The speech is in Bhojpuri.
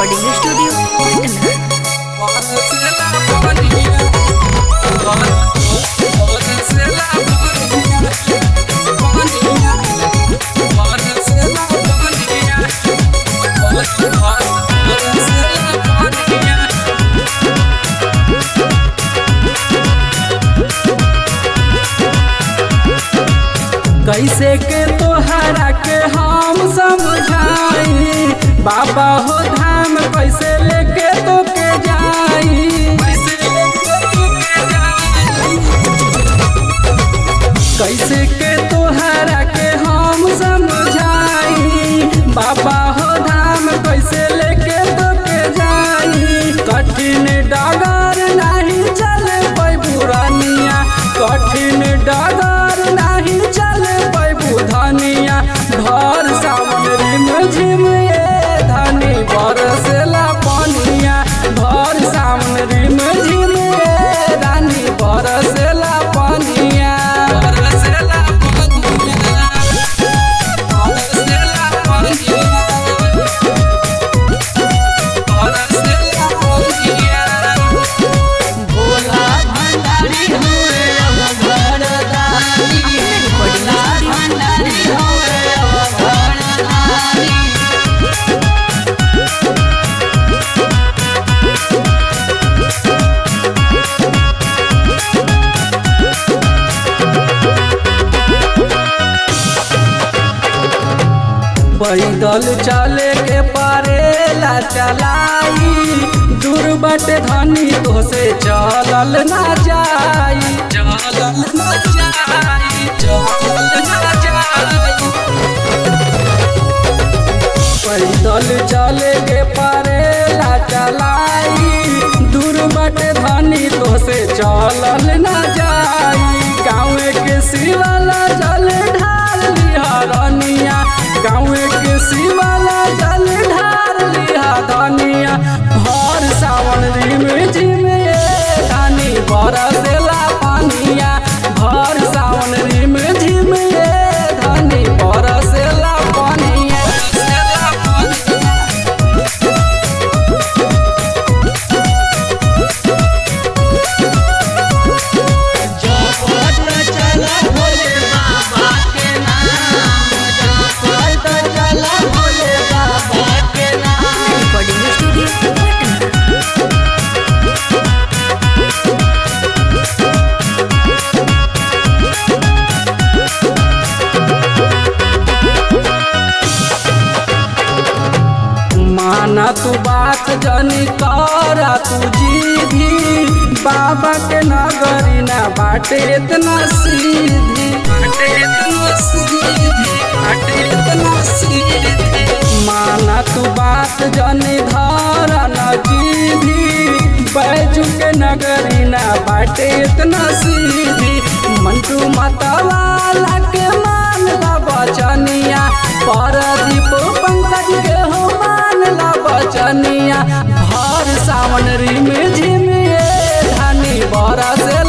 रिकॉर्डिंग स्टूडियो कैसे के तोहरा के हम समझाई बाबा हो धाम कैसे लेके तो के जाई। कैसे के तोहरा के हम समझाई बाबा हो धाम कैसे लेके तो के जाई। कठिन डगर नहीं चले बुरानिया कठिन डगर नहीं चले धनिया भर सावन रिम झिम ये धनी बरसेला पनिया भर सावन रिम झिम ये रानी बरसेला पनिया पैदल चले के परेला चलाई दूर बटे धनी तो से चलल ना जाई पैदल चले के परेला चलाई दूर बटे धनी तो से चलल ना जाई। गाँव के शिवाला जल ढाल लिहरनिया गाँव के शिवाला जल ढार लिहा धनिया भर सावन रिम झिम ये धानी बरसेला पनिया भर सावन रिम झिम ये धानी बरसेला पनिया। माना तू बात जनी करा तू जीधी बाबा के नगरी ना बाटे इतना सीधी माना तू बात जनी धरा न जीधी बैजू के नगरी ना बाटे इतना सीधी मंटू मतवाला के मान ला बचनिया परदीप पंकज के हो बचनिया भर सावन रिम झिम ये धानी बरसे